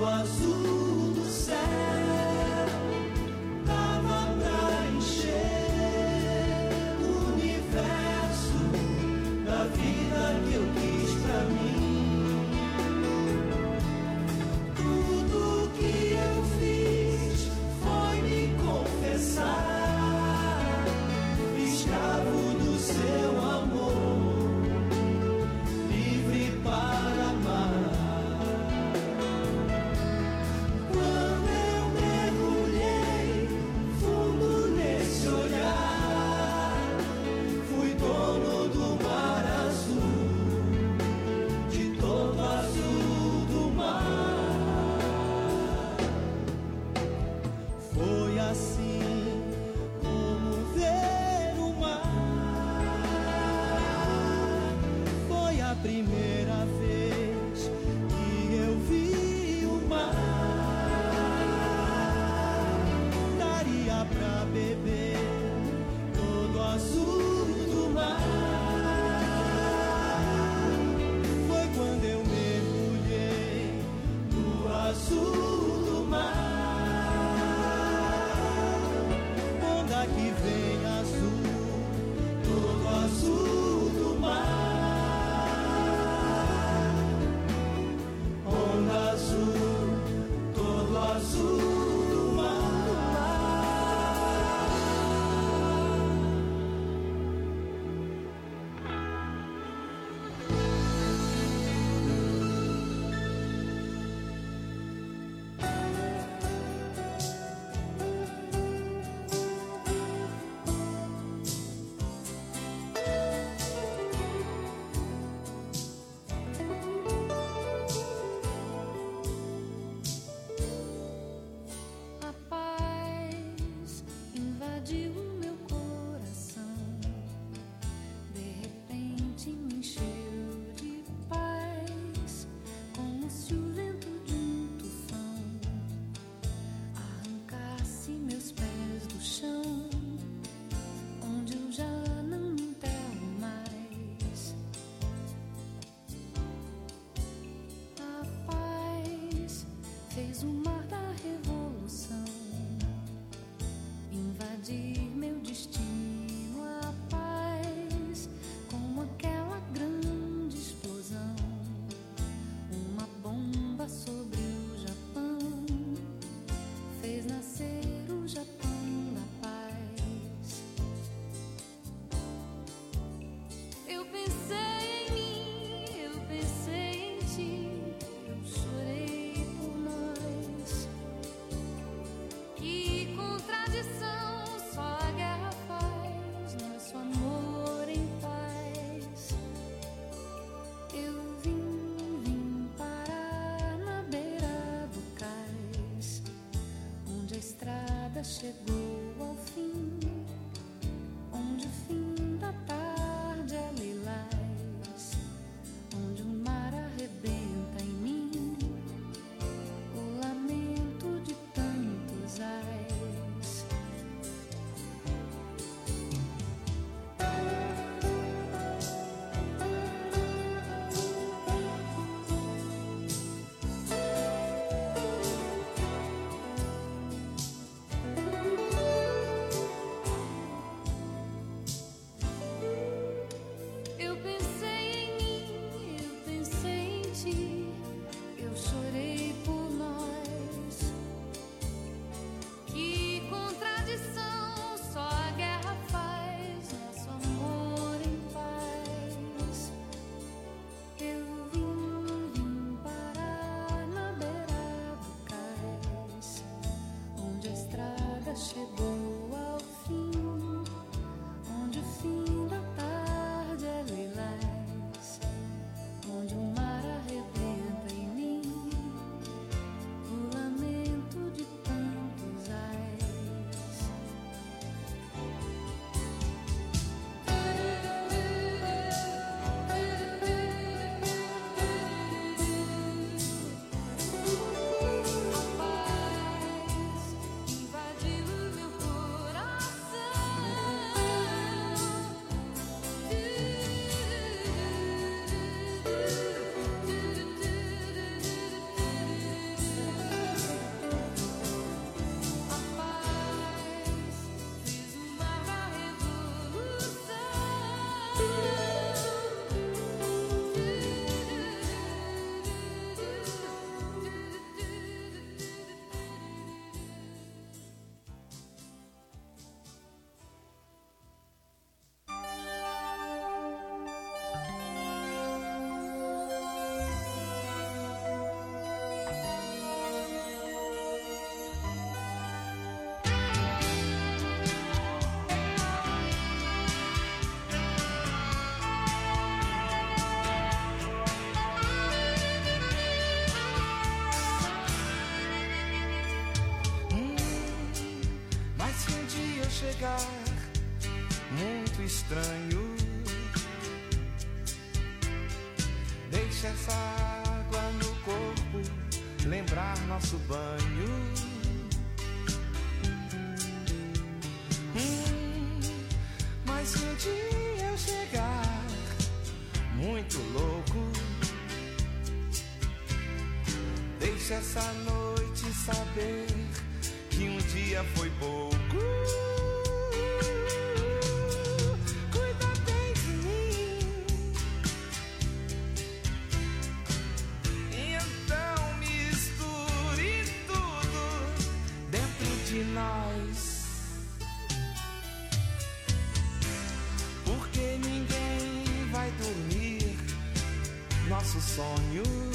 azul do céu dava pra encher o universo da vida que eu quis pra mim. Tudo que eu fiz foi me confessar, escravo do seu amor, livre para amar. Primeira vez que eu vi o mar, daria pra beber todo o azul do mar. Foi quando eu mergulhei no azul do mar. Onda que vem azul, todo azul do mar. Azul, todo azul do chegou ao fim, onde o fim da tarde é lilás, onde o mar arrebenta em mim, o lamento de tantos ais. ficar muito estranho. Deixa essa água no corpo lembrar nosso banho. Mas se um dia eu chegar muito louco, deixa essa noite saber que um dia foi pouco. Cuida bem de mim, e então misture tudo dentro de nós. Porque ninguém vai dormir nosso sonho.